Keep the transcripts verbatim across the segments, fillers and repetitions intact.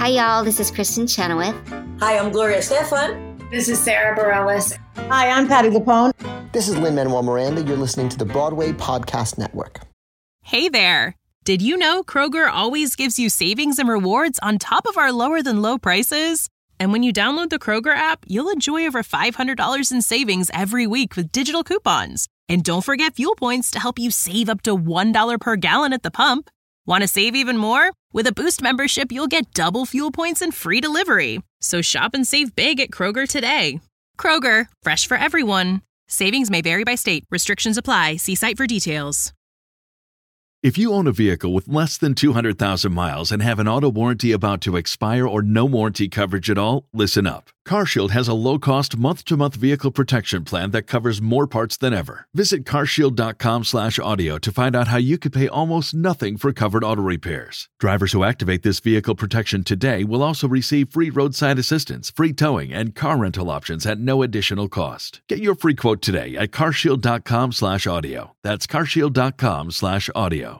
Hi, y'all. This is Kristen Chenoweth. Hi, I'm Gloria Estefan. This is Sarah Bareilles. Hi, I'm Patti LuPone. This is Lin-Manuel Miranda. You're listening to the Broadway Podcast Network. Hey there. Did you know Kroger always gives you savings and rewards on top of our lower than low prices? And when you download the Kroger app, you'll enjoy over five hundred dollars in savings every week with digital coupons. And don't forget fuel points to help you save up to one dollar per gallon at the pump. Want to save even more? With a Boost membership, you'll get double fuel points and free delivery. So shop and save big at Kroger today. Kroger, fresh for everyone. Savings may vary by state. Restrictions apply. See site for details. If you own a vehicle with less than two hundred thousand miles and have an auto warranty about to expire or no warranty coverage at all, listen up. CarShield has a low-cost month-to-month vehicle protection plan that covers more parts than ever. Visit carshield.com slash audio to find out how you could pay almost nothing for covered auto repairs. Drivers who activate this vehicle protection today will also receive free roadside assistance, free towing, and car rental options at no additional cost. Get your free quote today at carshield.com slash audio. That's carshield.com slash audio.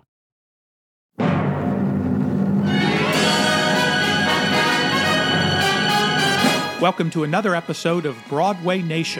Welcome to another episode of Broadway Nation.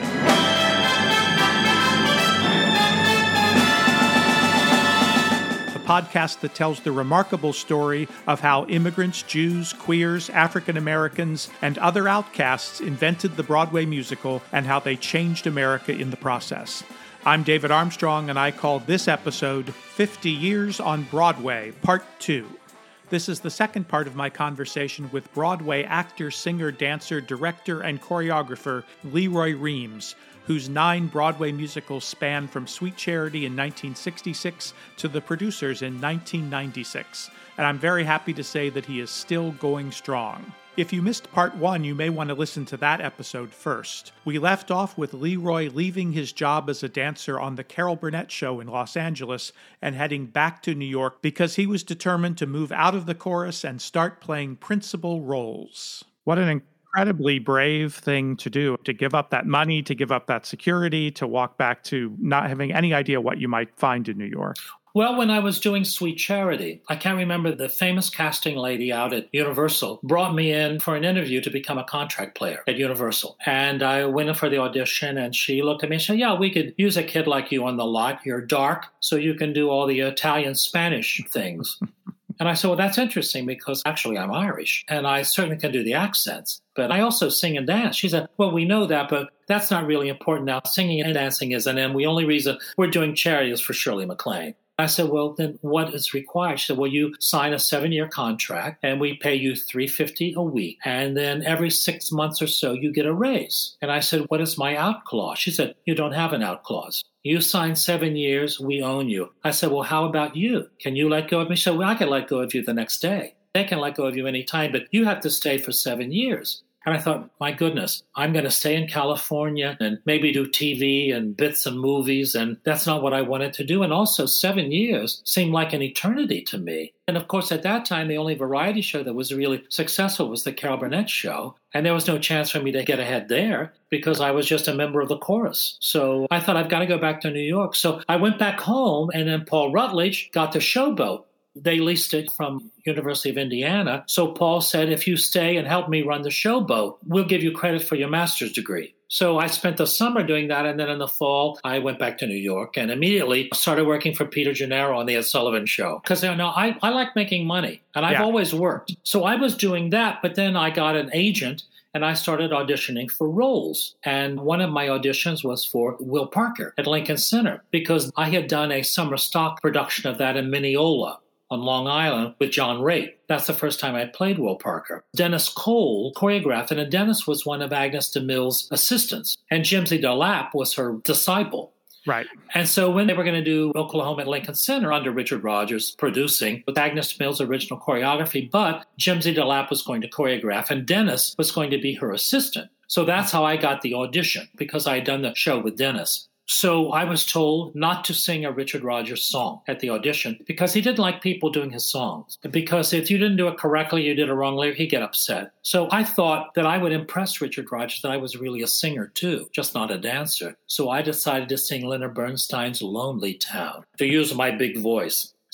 The podcast that tells the remarkable story of how immigrants, Jews, queers, African Americans, and other outcasts invented the Broadway musical and how they changed America in the process. I'm David Armstrong, and I call this episode fifty Years on Broadway, Part two. This is the second part of my conversation with Broadway actor, singer, dancer, director, and choreographer Leroy Reams, whose nine Broadway musicals span from Sweet Charity in nineteen sixty-six to The Producers in nineteen ninety-six. And I'm very happy to say that he is still going strong. If you missed part one, you may want to listen to that episode first. We left off with Leroy leaving his job as a dancer on the Carol Burnett Show in Los Angeles and heading back to New York because he was determined to move out of the chorus and start playing principal roles. What an incredibly brave thing to do, to give up that money, to give up that security, to walk back to not having any idea what you might find in New York. Well, when I was doing Sweet Charity, I can't remember, the famous casting lady out at Universal brought me in for an interview to become a contract player at Universal. And I went in for the audition, and she looked at me and said, yeah, we could use a kid like you on the lot. You're dark, so you can do all the Italian Spanish things. And I said, well, that's interesting because actually I'm Irish, and I certainly can do the accents. But I also sing and dance. She said, well, we know that, but that's not really important now. Singing and dancing isn't, and the only reason we're doing charity is for Shirley MacLaine. I said, well, then what is required? She said, well, you sign a seven-year contract, and we pay you three hundred fifty dollars a week. And then every six months or so, you get a raise. And I said, what is my out clause? She said, you don't have an out clause. You signed seven years, we own you. I said, well, how about you? Can you let go of me? She said, well, I can let go of you the next day. They can let go of you any time, but you have to stay for seven years. And I thought, my goodness, I'm going to stay in California and maybe do T V and bits and movies, and that's not what I wanted to do. And also, seven years seemed like an eternity to me. And of course, at that time, the only variety show that was really successful was the Carol Burnett Show. And there was no chance for me to get ahead there because I was just a member of the chorus. So I thought, I've got to go back to New York. So I went back home, and then Paul Rutledge got the Showboat. They leased it from University of Indiana. So Paul said, if you stay and help me run the Showboat, we'll give you credit for your master's degree. So I spent the summer doing that, and then in the fall, I went back to New York and immediately started working for Peter Gennaro on the Ed Sullivan Show. Because you know, I, I like making money, and I've yeah. always worked. So I was doing that, but then I got an agent, and I started auditioning for roles. And one of my auditions was for Will Parker at Lincoln Center, because I had done a summer stock production of that in Mineola on Long Island with John Raitt. That's the first time I played Will Parker. Dennis Cole choreographed it, and Dennis was one of Agnes DeMille's assistants, and Jimsy DeLapp was her disciple. Right. And so when they were going to do Oklahoma at Lincoln Center under Richard Rodgers producing with Agnes DeMille's original choreography, but Jimsy DeLapp was going to choreograph, and Dennis was going to be her assistant. So that's how I got the audition, because I had done the show with Dennis. So I was told not to sing a Richard Rodgers song at the audition because he didn't like people doing his songs. Because if you didn't do it correctly, you did a wrong lyric, he'd get upset. So I thought that I would impress Richard Rodgers, that I was really a singer too, just not a dancer. So I decided to sing Leonard Bernstein's Lonely Town, to use my big voice.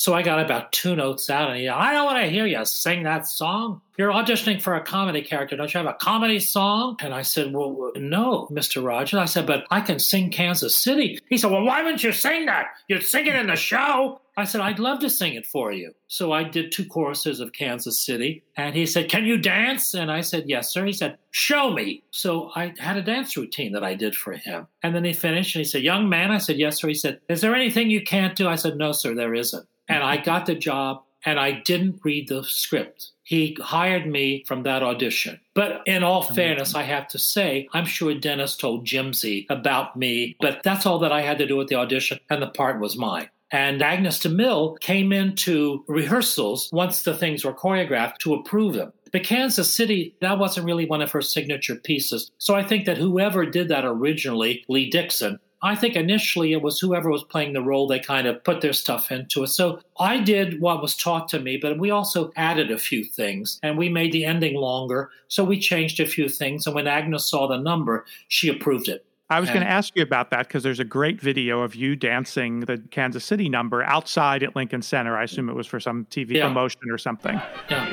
So I got about two notes out, and he, I don't want to hear you sing that song. You're auditioning for a comedy character. Don't you have a comedy song? And I said, well, no, Mister Rogers. I said, but I can sing Kansas City. He said, well, why wouldn't you sing that? You'd sing it in the show. I said, I'd love to sing it for you. So I did two choruses of Kansas City. And he said, can you dance? And I said, yes, sir. He said, show me. So I had a dance routine that I did for him. And then he finished and he said, young man. I said, yes, sir. He said, is there anything you can't do? I said, no, sir, there isn't. And I got the job and I didn't read the script. He hired me from that audition. But in all fairness, I have to say, I'm sure Dennis told Jimsy about me, but that's all that I had to do with the audition, and the part was mine. And Agnes DeMille came into rehearsals once the things were choreographed to approve them. But Kansas City, that wasn't really one of her signature pieces. So I think that whoever did that originally, Lee Dixon, I think initially it was whoever was playing the role, they kind of put their stuff into it. So I did what was taught to me, but we also added a few things, and we made the ending longer. So we changed a few things. And when Agnes saw the number, she approved it. I was going to ask you about that because there's a great video of you dancing the Kansas City number outside at Lincoln Center. I assume it was for some T V yeah. promotion or something. Yeah.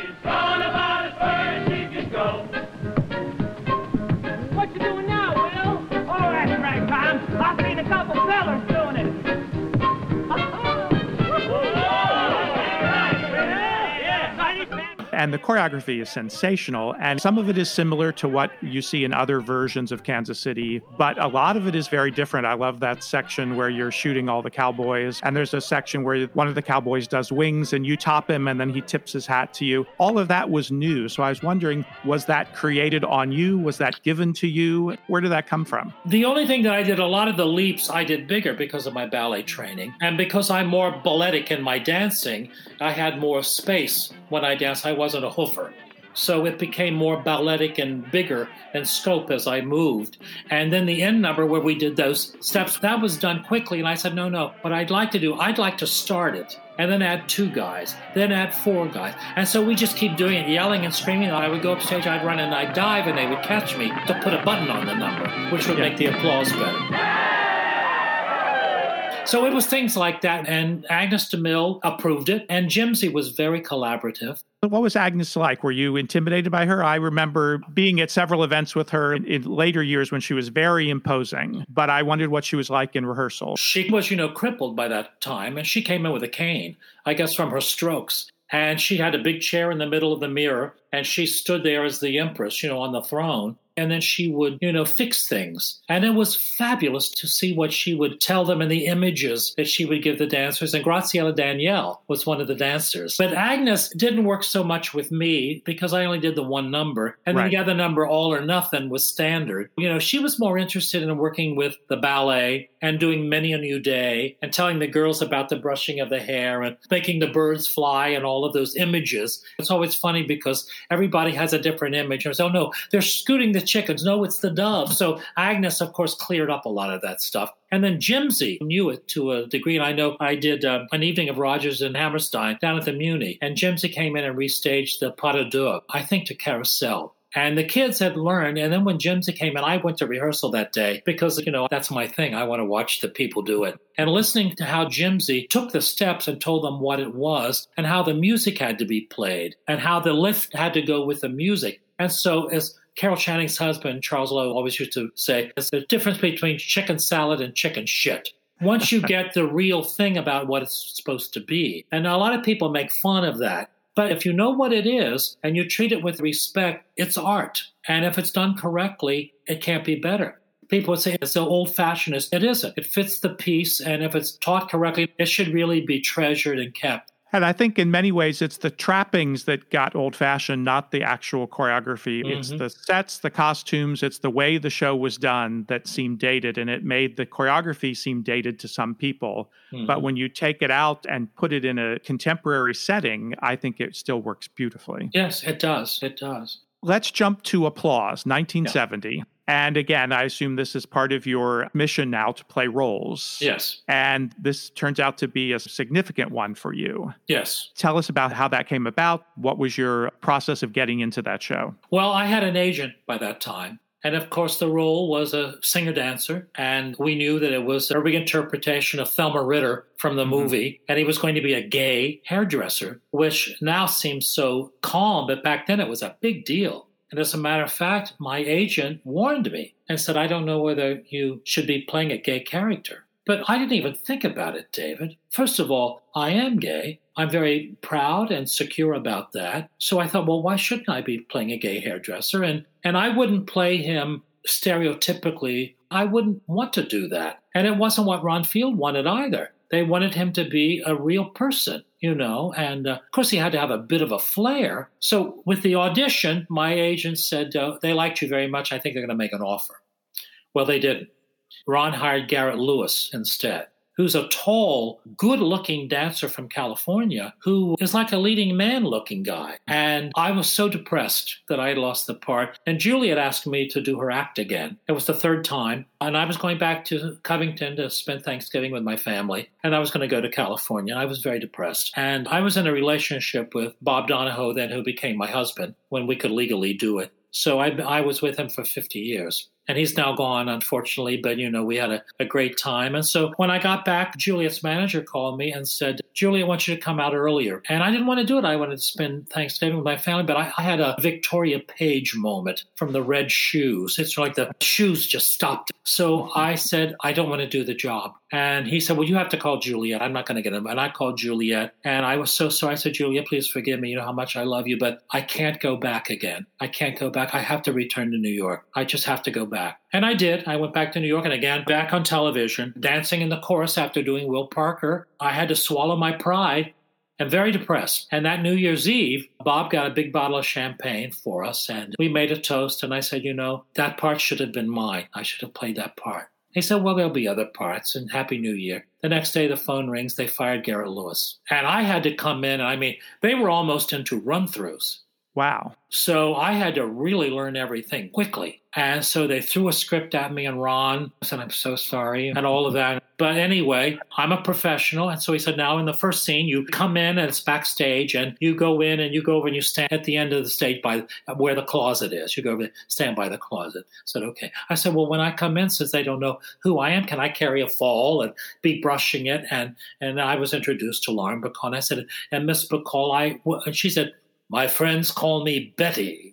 What you doing now, Will? Oh, that's right, Tom. I've seen a couple fellas doing it. And the choreography is sensational, and some of it is similar to what you see in other versions of Kansas City, but a lot of it is very different. I love that section where you're shooting all the cowboys, and there's a section where one of the cowboys does wings, and you top him, and then he tips his hat to you. All of that was new, so I was wondering, was that created on you? Was that given to you? Where did that come from? The only thing that I did, a lot of the leaps I did bigger because of my ballet training, and because I'm more balletic in my dancing, I had more space when I danced. I wasn't a hoofer. So it became more balletic and bigger in scope as I moved. And then the end number where we did those steps, that was done quickly. And I said, no, no, what I'd like to do, I'd like to start it and then add two guys, then add four guys. And so we just keep doing it, yelling and screaming. I would go upstage, I'd run and I'd dive, and they would catch me to put a button on the number, which would make the applause better. So it was things like that, and Agnes DeMille approved it, and Jimsy was very collaborative. What was Agnes like? Were you intimidated by her? I remember being at several events with her in, in later years when she was very imposing, but I wondered what she was like in rehearsal. She was, you know, crippled by that time, and she came in with a cane, I guess from her strokes. And she had a big chair in the middle of the mirror, and she stood there as the empress, you know, on the throne. And then she would, you know, fix things. And it was fabulous to see what she would tell them and the images that she would give the dancers. And Graciela Danielle was one of the dancers. But Agnes didn't work so much with me because I only did the one number. And right. then the other number, All or Nothing, was standard. You know, she was more interested in working with the ballet and doing Many a New Day and telling the girls about the brushing of the hair and making the birds fly and all of those images. It's always funny because everybody has a different image. Or, oh, no, they're scooting the chickens. No, it's the dove. So Agnes, of course, cleared up a lot of that stuff. And then Jimsy knew it to a degree. And I know I did uh, an evening of Rodgers and Hammerstein down at the Muni. And Jimsy came in and restaged the Pas de Deux, I think to Carousel. And the kids had learned. And then when Jimsy came in, I went to rehearsal that day because, you know, that's my thing. I want to watch the people do it. And listening to how Jimsy took the steps and told them what it was and how the music had to be played and how the lift had to go with the music. And so as Carol Channing's husband, Charles Lowe, always used to say, there's a difference between chicken salad and chicken shit. Once you get the real thing about what it's supposed to be. And a lot of people make fun of that. But if you know what it is and you treat it with respect, it's art. And if it's done correctly, it can't be better. People would say it's so old-fashioned. It isn't. It fits the piece. And if it's taught correctly, it should really be treasured and kept. And I think in many ways, it's the trappings that got old-fashioned, not the actual choreography. Mm-hmm. It's the sets, the costumes, it's the way the show was done that seemed dated, and it made the choreography seem dated to some people. Mm-hmm. But when you take it out and put it in a contemporary setting, I think it still works beautifully. Yes, it does. It does. Let's jump to Applause, nineteen seventy. Yeah. And again, I assume this is part of your mission now to play roles. Yes. And this turns out to be a significant one for you. Yes. Tell us about how that came about. What was your process of getting into that show? Well, I had an agent by that time. And of course, the role was a singer-dancer, and we knew that it was a reinterpretation of Thelma Ritter from the movie, mm-hmm. and he was going to be a gay hairdresser, which now seems so calm, but back then it was a big deal. And as a matter of fact, my agent warned me and said, I don't know whether you should be playing a gay character. But I didn't even think about it, David. First of all, I am gay. I'm very proud and secure about that. So I thought, well, why shouldn't I be playing a gay hairdresser? And and I wouldn't play him stereotypically. I wouldn't want to do that. And it wasn't what Ron Field wanted either. They wanted him to be a real person, you know, and uh, of course he had to have a bit of a flair. So with the audition, my agent said, uh, they liked you very much. I think they're going to make an offer. Well, they didn't. Ron hired Garrett Lewis instead, who's a tall, good-looking dancer from California who is like a leading man-looking guy. And I was so depressed that I had lost the part. And Juliet asked me to do her act again. It was the third time. And I was going back to Covington to spend Thanksgiving with my family. And I was going to go to California. I was very depressed. And I was in a relationship with Bob Donahoe then, who became my husband, when we could legally do it. So I, I was with him for fifty years. And he's now gone, unfortunately, but, you know, we had a, a great time. And so when I got back, Juliet's manager called me and said, Juliet wants you to come out earlier. And I didn't want to do it. I wanted to spend Thanksgiving with my family, but I, I had a Victoria Page moment from the Red Shoes. It's like the shoes just stopped. So I said, I don't want to do the job. And he said, well, you have to call Juliet. I'm not going to get him. And I called Juliet. And I was so sorry. I said, Juliet, please forgive me. You know how much I love you, but I can't go back again. I can't go back. I have to return to New York. I just have to go back. And I did. I went back to New York and again, back on television, dancing in the chorus after doing Will Parker. I had to swallow my pride and very depressed. And that New Year's Eve, Bob got a big bottle of champagne for us and we made a toast. And I said, you know, that part should have been mine. I should have played that part. He said, well, there'll be other parts and Happy New Year. The next day, the phone rings. They fired Garrett Lewis. And I had to come in. I mean, they were almost into run-throughs. Wow. So I had to really learn everything quickly. And so they threw a script at me and Ron said, I'm so sorry, and all of that. But anyway, I'm a professional. And so he said, now in the first scene, you come in and it's backstage and you go in and you go over and you stand at the end of the stage by where the closet is. You go over, stand by the closet. I said, okay. I said, well, when I come in, since they don't know who I am, can I carry a fall and be brushing it? And and I was introduced to Lauren Bacall. I said, and Miss Bacall, I, and she said, my friends call me Betty.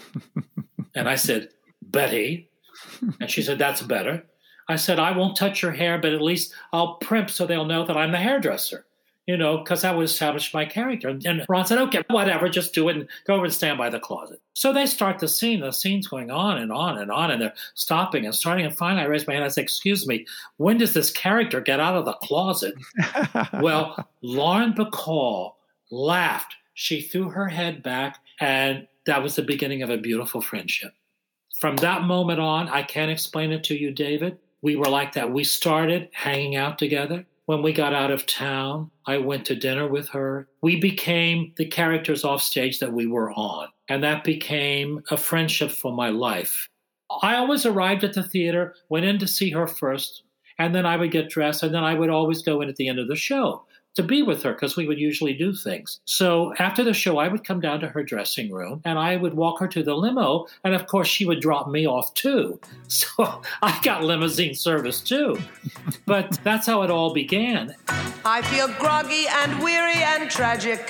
And I said, Betty? And she said, that's better. I said, I won't touch your hair, but at least I'll primp so they'll know that I'm the hairdresser, you know, because that would establish my character. And Ron said, okay, whatever, just do it and go over and stand by the closet. So they start the scene. The scene's going on and on and on, and they're stopping and starting. And finally, I raised my hand. I said, excuse me, when does this character get out of the closet? Well, Lauren Bacall laughed. She threw her head back, and that was the beginning of a beautiful friendship. From that moment on, I can't explain it to you, David. We were like that. We started hanging out together. When we got out of town, I went to dinner with her. We became the characters off stage that we were on, and that became a friendship for my life. I always arrived at the theater, went in to see her first, and then I would get dressed, and then I would always go in at the end of the show to be with her because we would usually do things. So after the show, I would come down to her dressing room and I would walk her to the limo. And of course, she would drop me off too. So I got limousine service too. But that's how it all began. I feel groggy and weary and tragic,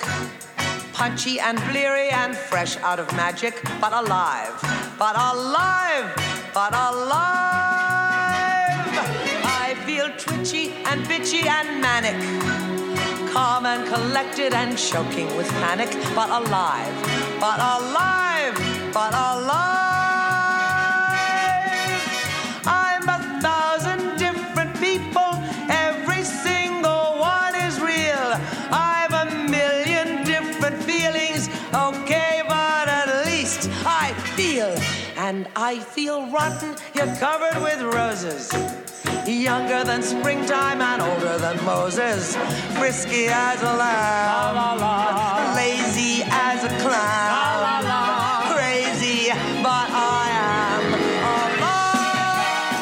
punchy and bleary and fresh out of magic, but alive, but alive, but alive. I feel twitchy and bitchy and manic, calm and collected and choking with panic, but alive, but alive, but alive. I'm a thousand different people, every single one is real. I've a million different feelings, okay, but at least I feel. And I feel rotten, you're covered with roses, younger than springtime and older than Moses, frisky as a lamb, la, la, la. Lazy as a clown, la, la, la. Crazy, but I am alive.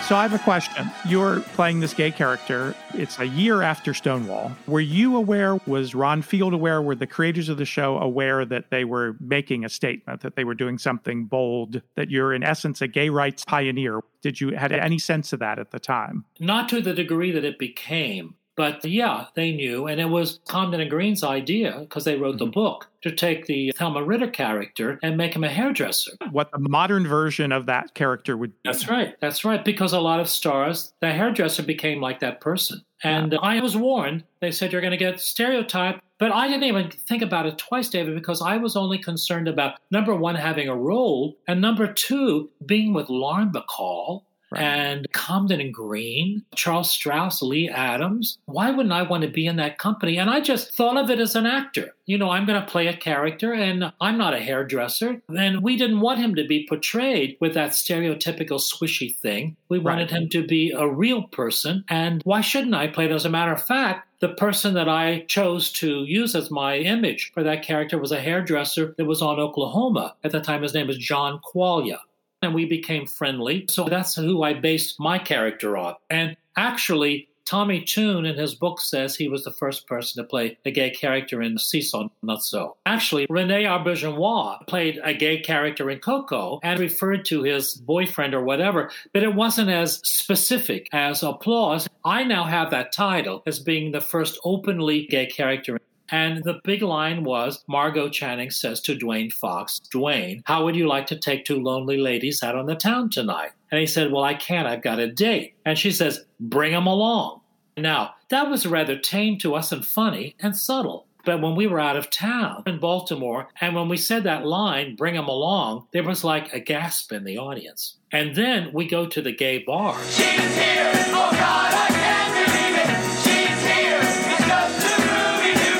So I have a question. You're playing this gay character. It's a year after Stonewall. Were you aware, was Ron Field aware, were the creators of the show aware that they were making a statement, that they were doing something bold, that you're in essence a gay rights pioneer? Did you had any sense of that at the time? Not to the degree that it became. But yeah, they knew. And it was Comden and Green's idea, because they wrote mm-hmm. the book, to take the Thelma Ritter character and make him a hairdresser. What the modern version of that character would be. That's right. That's right. Because a lot of stars, the hairdresser became like that person. And yeah. I was warned. They said, you're going to get stereotyped. But I didn't even think about it twice, David, because I was only concerned about, number one, having a role, and number two, being with Lauren Bacall. Right. And Comden and Green, Charles Strouse, Lee Adams. Why wouldn't I want to be in that company? And I just thought of it as an actor. You know, I'm going to play a character, and I'm not a hairdresser. And we didn't want him to be portrayed with that stereotypical swishy thing. We wanted right. him to be a real person. And why shouldn't I play it? As a matter of fact, the person that I chose to use as my image for that character was a hairdresser that was on Oklahoma. At the time, his name was John Quaglia. And we became friendly. So that's who I based my character on. And actually, Tommy Tune in his book says he was the first person to play a gay character in Seesaw Not So. Actually, Rene Auberjonois played a gay character in Coco and referred to his boyfriend or whatever, but it wasn't as specific as Applause. I now have that title as being the first openly gay character. And the big line was, Margot Channing says to Dwayne Fox, Dwayne, how would you like to take two lonely ladies out on the town tonight? And he said, well, I can't. I've got a date. And she says, bring them along. Now, that was rather tame to us and funny and subtle. But when we were out of town in Baltimore, and when we said that line, bring them along, there was like a gasp in the audience. And then we go to the gay bar. She's here! Oh, God, I can't believe it! She's here! It's just too groovy to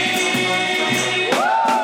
believe!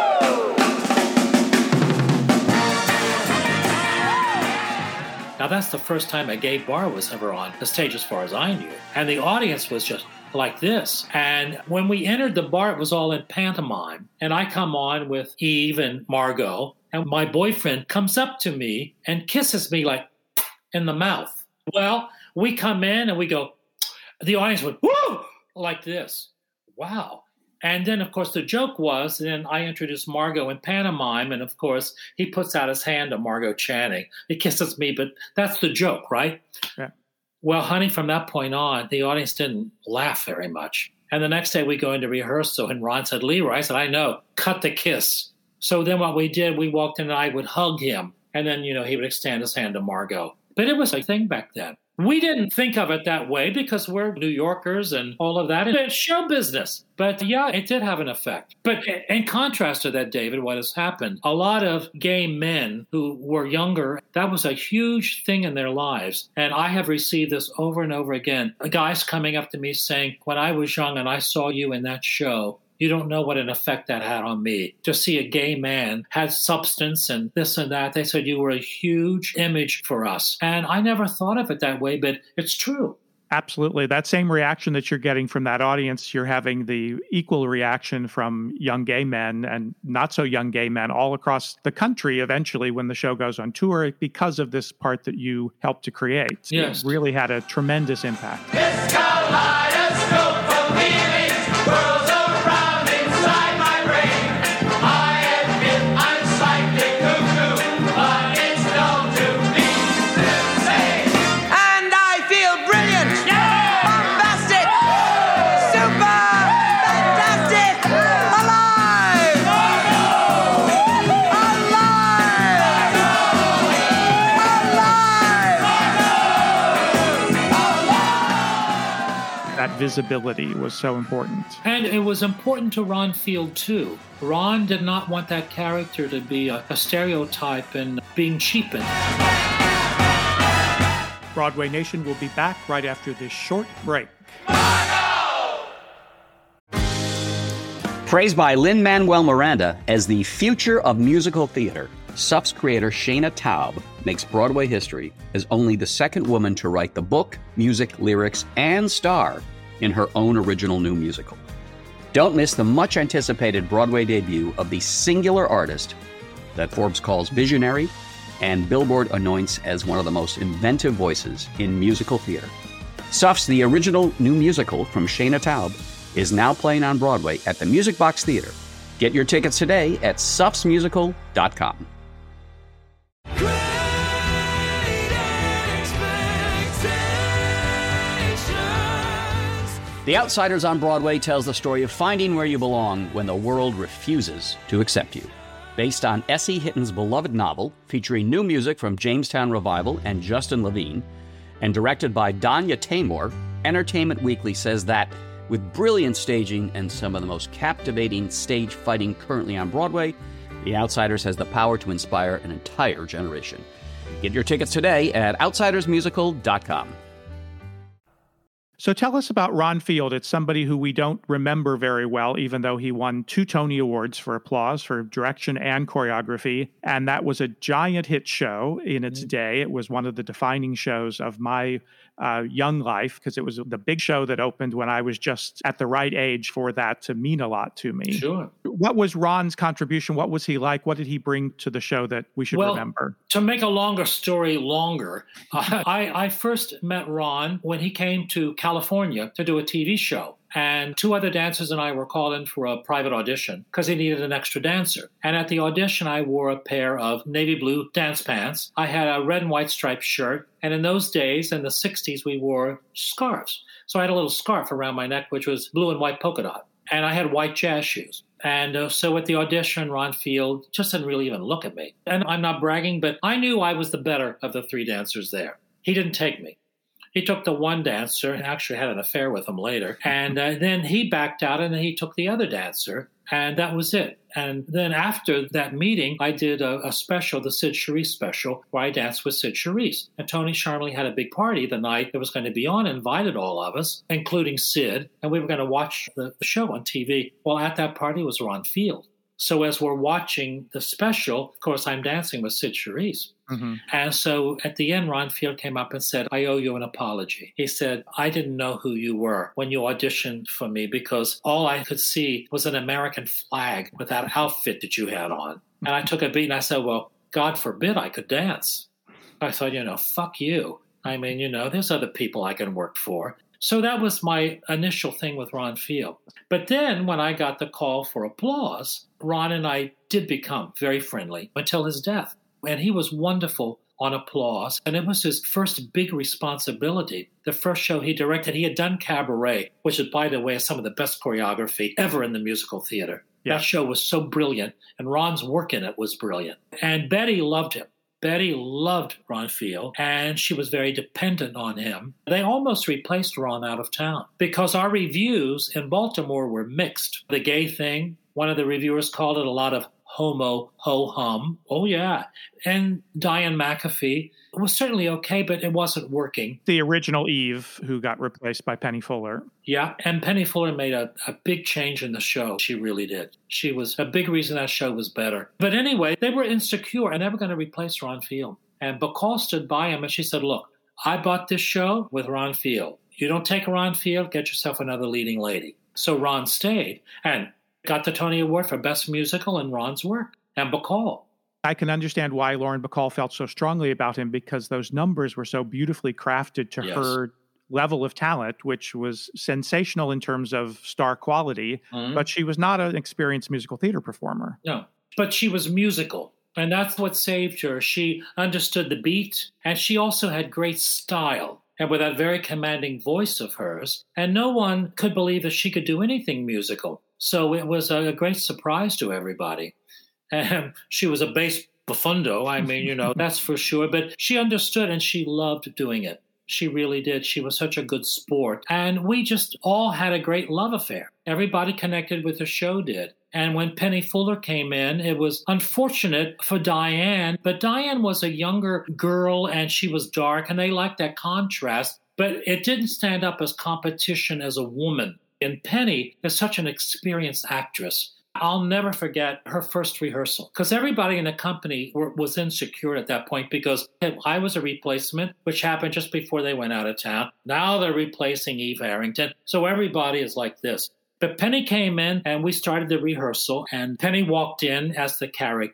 Woo! Now, that's the first time a gay bar was ever on the stage as far as I knew. And the audience was just like this. And when we entered the bar, it was all in pantomime. And I come on with Eve and Margot, and my boyfriend comes up to me and kisses me like in the mouth. Well, we come in and we go, the audience went, woo, like this. Wow. And then, of course, the joke was, then I introduced Margot in pantomime, and of course, he puts out his hand to Margot Channing. He kisses me, but that's the joke, right? Yeah. Well, honey, from that point on, the audience didn't laugh very much. And the next day we go into rehearsal, and Ron said, Leroy, I said, I know, cut the kiss. So then what we did, we walked in and I would hug him. And then, you know, he would extend his hand to Margot. But it was a thing back then. We didn't think of it that way because we're New Yorkers and all of that. It's show business. But yeah, it did have an effect. But in contrast to that, David, what has happened, a lot of gay men who were younger, that was a huge thing in their lives. And I have received this over and over again. Guys coming up to me saying, when I was young and I saw you in that show, you don't know what an effect that had on me. To see a gay man had substance and this and that. They said you were a huge image for us. And I never thought of it that way, but it's true. Absolutely. That same reaction that you're getting from that audience, you're having the equal reaction from young gay men and not so young gay men all across the country eventually when the show goes on tour because of this part that you helped to create. Yes. It really had a tremendous impact. This kaleidoscope of feelings whirls around inside my brain. I admit I'm slightly cuckoo, but it's dull to be insane. And I feel brilliant, bombastic, super, fantastic, alive, alive, alive. That visibility was so important. And it was important to Ron Field, too. Ron did not want that character to be a, a stereotype and being cheapened. Broadway Nation will be back right after this short break. Praised by Lin-Manuel Miranda as the future of musical theater, S U P's creator Shana Taub makes Broadway history as only the second woman to write the book, music, lyrics, and star in her own original new musical. Don't miss the much-anticipated Broadway debut of the singular artist that Forbes calls visionary, and Billboard anoints as one of the most inventive voices in musical theater. Suffs, the original new musical from Shana Taub, is now playing on Broadway at the Music Box Theater. Get your tickets today at suffs musical dot com. The Outsiders on Broadway tells the story of finding where you belong when the world refuses to accept you. Based on S E Hitton's beloved novel, featuring new music from Jamestown Revival and Justin Levine, and directed by Danya Taymor, Entertainment Weekly says that, with brilliant staging and some of the most captivating stage fighting currently on Broadway, The Outsiders has the power to inspire an entire generation. Get your tickets today at outsiders musical dot com. So tell us about Ron Field. It's somebody who we don't remember very well, even though he won two Tony Awards for Applause for direction and choreography. And that was a giant hit show in its mm-hmm. day. It was one of the defining shows of my uh, young life, because it was the big show that opened when I was just at the right age for that to mean a lot to me. Sure. What was Ron's contribution? What was he like? What did he bring to the show that we should well, remember? To make a longer story longer, uh, I, I first met Ron when he came to California to do a T V show. And two other dancers and I were called in for a private audition because he needed an extra dancer. And at the audition, I wore a pair of navy blue dance pants. I had a red and white striped shirt. And in those days, in the sixties, we wore scarves. So I had a little scarf around my neck, which was blue and white polka dot. And I had white jazz shoes. And uh, so at the audition, Ron Field just didn't really even look at me. And I'm not bragging, but I knew I was the better of the three dancers there. He didn't take me. He took the one dancer and actually had an affair with him later. And uh, then he backed out and then he took the other dancer. And that was it. And then after that meeting, I did a, a special, the Sid Charisse special, where I danced with Sid Charisse. And Tony Sharmley had a big party the night it was going to be on, invited all of us, including Sid. And we were going to watch the, the show on T V. Well, at that party was Ron Field. So as we're watching the special, of course, I'm dancing with Sid Charisse. Mm-hmm. And so at the end, Ron Field came up and said, I owe you an apology. He said, I didn't know who you were when you auditioned for me because all I could see was an American flag with that outfit that you had on. And I took a beat and I said, well, God forbid I could dance. I thought, you know, fuck you. I mean, you know, there's other people I can work for. So that was my initial thing with Ron Field. But then when I got the call for Applause, Ron and I did become very friendly until his death. And he was wonderful on Applause. And it was his first big responsibility. The first show he directed, he had done Cabaret, which is, by the way, some of the best choreography ever in the musical theater. Yeah. That show was so brilliant. And Ron's work in it was brilliant. And Betty loved him. Betty loved Ron Field, and she was very dependent on him. They almost replaced Ron out of town because our reviews in Baltimore were mixed. The gay thing, one of the reviewers called it a lot of homo, ho-hum. Oh, yeah. And Diane McAfee was certainly okay, but it wasn't working. The original Eve, who got replaced by Penny Fuller. Yeah, and Penny Fuller made a, a big change in the show. She really did. She was a big reason that show was better. But anyway, they were insecure and never going to replace Ron Field. And Bacall stood by him and she said, look, I bought this show with Ron Field. You don't take Ron Field, get yourself another leading lady. So Ron stayed and got the Tony Award for Best Musical in Ron's work, and Bacall. I can understand why Lauren Bacall felt so strongly about him because those numbers were so beautifully crafted to yes. her level of talent, which was sensational in terms of star quality, mm-hmm. but she was not an experienced musical theater performer. No, but she was musical, and that's what saved her. She understood the beat, and she also had great style. And with that very commanding voice of hers, and no one could believe that she could do anything musical. So it was a great surprise to everybody. And she was a bass buffundo, I mean, you know, that's for sure. But she understood and she loved doing it. She really did. She was such a good sport. And we just all had a great love affair. Everybody connected with the show did. And when Penny Fuller came in, it was unfortunate for Diane. But Diane was a younger girl and she was dark and they liked that contrast. But it didn't stand up as competition as a woman. And Penny is such an experienced actress. I'll never forget her first rehearsal because everybody in the company were, was insecure at that point because I was a replacement, which happened just before they went out of town. Now they're replacing Eve Harrington. So everybody is like this. But Penny came in and we started the rehearsal and Penny walked in as the character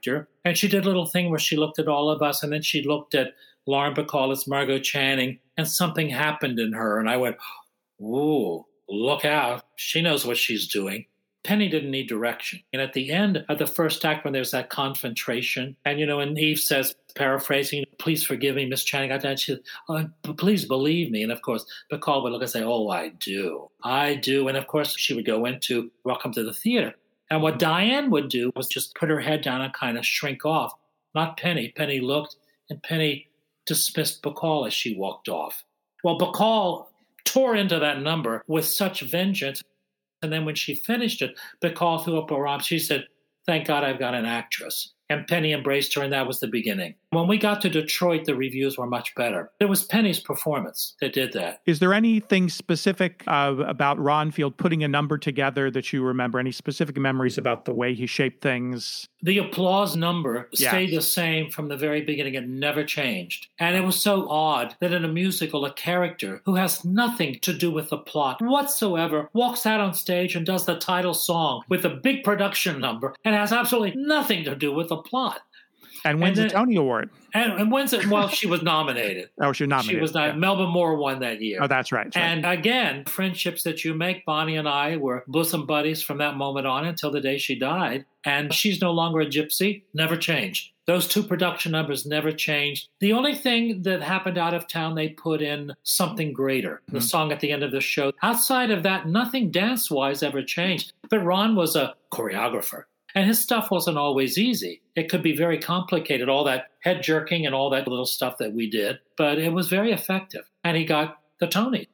And she did a little thing where she looked at all of us, and then she looked at Lauren Bacall as Margot Channing, and something happened in her. And I went, ooh, look out. She knows what she's doing. Penny didn't need direction. And at the end of the first act, when there's that confrontation, and, you know, and Eve says, paraphrasing, please forgive me, Miss Channing. And she said, oh, please believe me. And, of course, Bacall would look and say, oh, I do. I do. And, of course, she would go into Welcome to the Theater. And what Diane would do was just put her head down and kind of shrink off. Not Penny. Penny looked, and Penny dismissed Bacall as she walked off. Well, Bacall tore into that number with such vengeance. And then when she finished it, Bacall threw up her arms. She said, thank God I've got an actress. And Penny embraced her, and that was the beginning. When we got to Detroit, the reviews were much better. It was Penny's performance that did that. Is there anything specific uh, about Ron Field putting a number together that you remember? Any specific memories about the way he shaped things? The applause number Yeah. stayed the same from the very beginning. It never changed. And it was so odd that in a musical, a character who has nothing to do with the plot whatsoever walks out on stage and does the title song with a big production number and has absolutely nothing to do with the plot. And wins And a then- Tony Award. And, and when's it? Well, she was nominated. Oh, she was nominated. She was not. Yeah. Melba Moore won that year. Oh, that's right. that's right. And again, friendships that you make. Bonnie and I were bosom buddies from that moment on until the day she died. And she's no longer a gypsy. Never changed. Those two production numbers never changed. The only thing that happened out of town, they put in Something Greater, the Hmm. song at the end of the show. Outside of that, nothing dance-wise ever changed. But Ron was a choreographer. And his stuff wasn't always easy. It could be very complicated, all that head jerking and all that little stuff that we did. But it was very effective. And he got the Tony.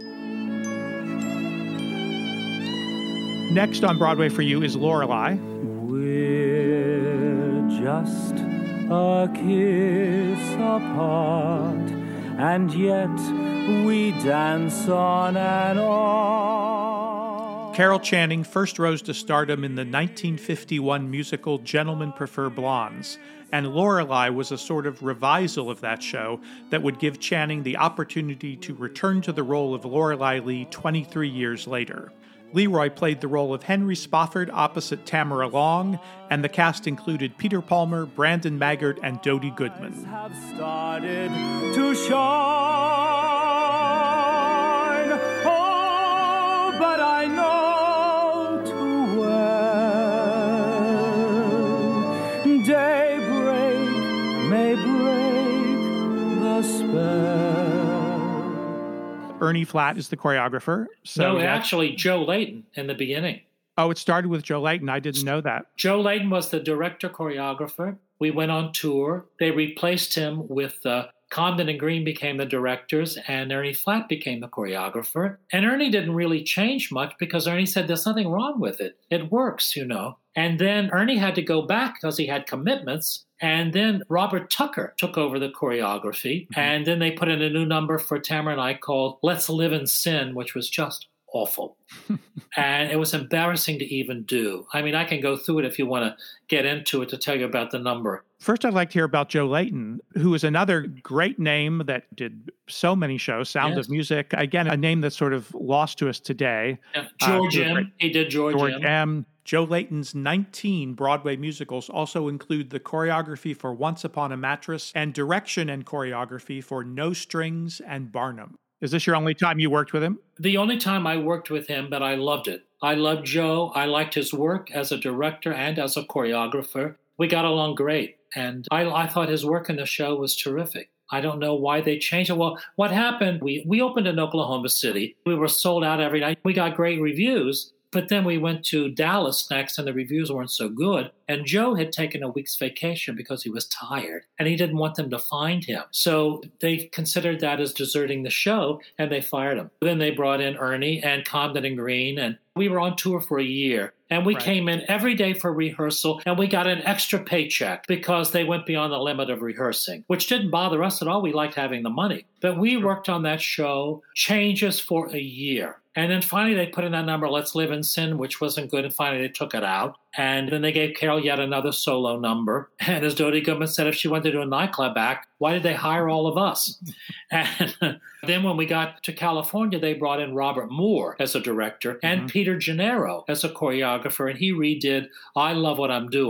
Next on Broadway for you is Lorelei. We're just a kiss apart, and yet we dance on and on. Carol Channing first rose to stardom in the nineteen fifty-one musical Gentlemen Prefer Blondes, and Lorelei was a sort of revisal of that show that would give Channing the opportunity to return to the role of Lorelei Lee twenty-three years later. Leroy played the role of Henry Spofford opposite Tamara Long, and the cast included Peter Palmer, Brandon Maggart, and Dodie Goodman. Have started to shine. Oh, but I know too well daybreak may break the spell. Ernie Flatt is the choreographer. So no, that's- actually, Joe Layton in the beginning. Oh, it started with Joe Layton. I didn't know that. Joe Layton was the director choreographer. We went on tour. They replaced him with uh, Comden and Green became the directors, and Ernie Flatt became the choreographer. And Ernie didn't really change much because Ernie said there's nothing wrong with it. It works, you know. And then Ernie had to go back because he had commitments. And then Robert Tucker took over the choreography. Mm-hmm. And then they put in a new number for Tamara and I called Let's Live in Sin, which was just awful. And it was embarrassing to even do. I mean, I can go through it if you want to get into it to tell you about the number. First, I'd like to hear about Joe Layton, who is another great name that did so many shows, Sound Yes. of Music. Again, a name that's sort of lost to us today. Yeah, George Uh, M. He did George, George M. M. Joe Layton's nineteen Broadway musicals also include the choreography for Once Upon a Mattress and direction and choreography for No Strings and Barnum. Is this your only time you worked with him? The only time I worked with him, but I loved it. I loved Joe. I liked his work as a director and as a choreographer. We got along great. And I, I thought his work in the show was terrific. I don't know why they changed it. Well, what happened, we, we opened in Oklahoma City. We were sold out every night. We got great reviews. But then we went to Dallas next, and the reviews weren't so good. And Joe had taken a week's vacation because he was tired, and he didn't want them to find him. So they considered that as deserting the show, and they fired him. Then they brought in Ernie and Comden and Green, and we were on tour for a year. And we Right. came in every day for rehearsal, and we got an extra paycheck because they went beyond the limit of rehearsing, which didn't bother us at all. We liked having the money. But we worked on that show, changes for a year. And then finally they put in that number, Let's Live in Sin, which wasn't good. And finally they took it out. And then they gave Carol yet another solo number. And as Dodie Goodman said, if she wanted to do a nightclub act, why did they hire all of us? And then when we got to California, they brought in Robert Moore as a director and Mhm. Peter Gennaro as a choreographer. And he redid I Love What I'm Doing.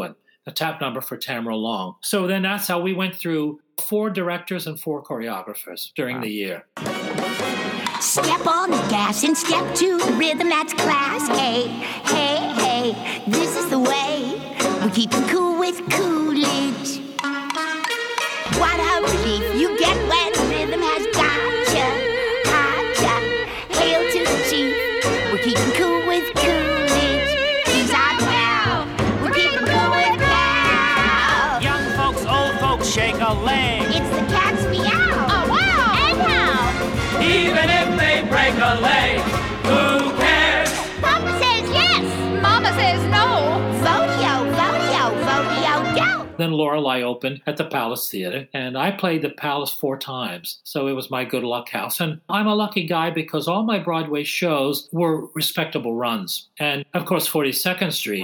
a tap number for Tamara Long. So then that's how we went through four directors and four choreographers during wow. the year. Step on the gas and step to the rhythm, that's class. Hey, hey, hey, this is the way. We keep it cool with Coolidge. What a relief you get when the rhythm has got ya. Hot ya, hail to the chief. We're keeping cool with Coolidge. He's our pal. We're keeping cool with pal. Young folks, old folks, shake a leg. It's the cat's meow. Oh, wow. And how? Even if they break a leg, who cares? Papa says yes. Mama says no. Vodio, vodio, vodio, go. Then Lorelei opened at the Palace Theater, and I played the Palace four times, so it was my good luck house. And I'm a lucky guy because all my Broadway shows were respectable runs. And, of course, forty-second Street.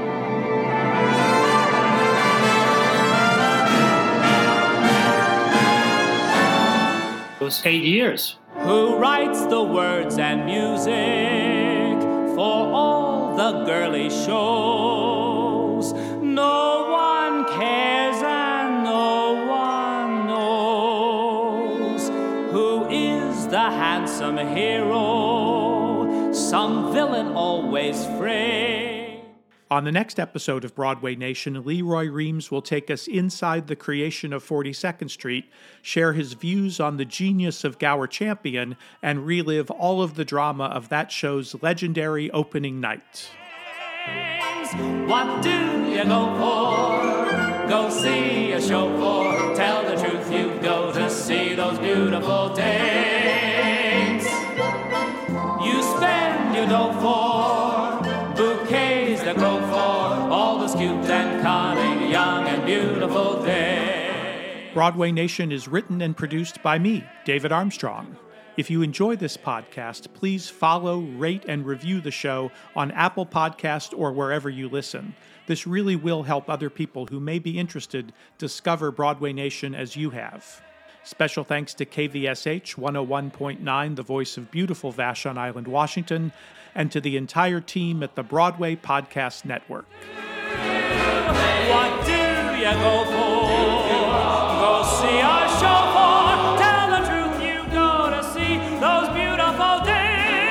It was eight years. Who writes the words and music for all the girly shows? No one cares and no one knows. Who is the handsome hero? Some villain always framed. On the next episode of Broadway Nation, Leroy Reams will take us inside the creation of forty-second Street, share his views on the genius of Gower Champion, and relive all of the drama of that show's legendary opening night. What do you go for? Go see a show for. Tell the truth, you go to see those beautiful dames. You spend your dough for bouquets that grow for all the cute and cunning, young and beautiful dames. Broadway Nation is written and produced by me, David Armstrong. If you enjoy this podcast, please follow, rate, and review the show on Apple Podcast or wherever you listen. This really will help other people who may be interested discover Broadway Nation as you have. Special thanks to K V S H one oh one point nine, the voice of beautiful Vashon Island, Washington, and to the entire team at the Broadway Podcast Network. What do you go for? Go see our show for. Tell the truth, you go to see those beautiful days.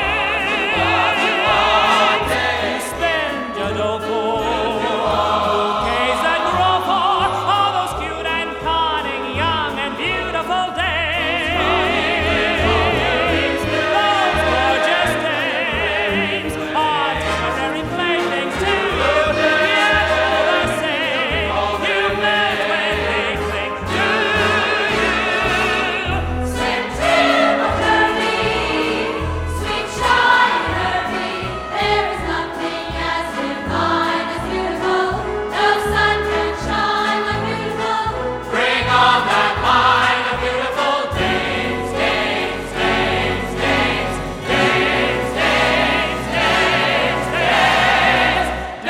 You spend your dough for bouquets that grow for all those cute and cunning, young and beautiful days. Those gorgeous days are temporary playthings too. Yet all the same, you met when they cling to you. Sweet Timothy, sweet Shining, there is nothing as divine as beautiful. No sun can shine like beautiful. Bring on that line of beautiful days, days, days, days, days, days, days, days,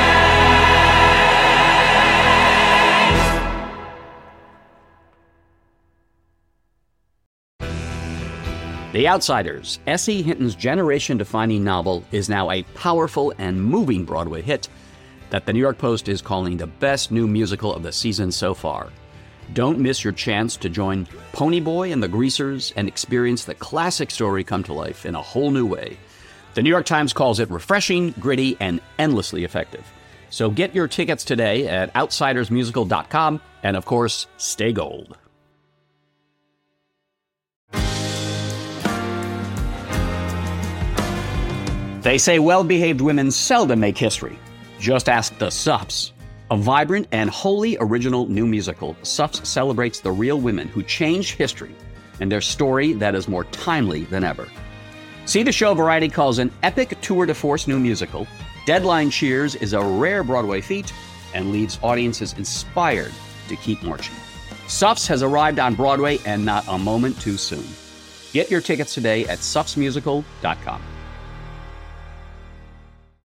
The Outsiders, S E. Hinton's generation-defining novel, is now a powerful and moving Broadway hit that the New York Post is calling the best new musical of the season so far. Don't miss your chance to join Ponyboy and the Greasers and experience the classic story come to life in a whole new way. The New York Times calls it refreshing, gritty, and endlessly effective. So get your tickets today at outsiders musical dot com, and of course, stay gold. They say well-behaved women seldom make history. Just ask the Suffs. A vibrant and wholly original new musical, Suffs celebrates the real women who changed history and their story that is more timely than ever. See the show Variety calls an epic tour de force new musical. Deadline cheers is a rare Broadway feat and leaves audiences inspired to keep marching. Suffs has arrived on Broadway and not a moment too soon. Get your tickets today at suffs musical dot com.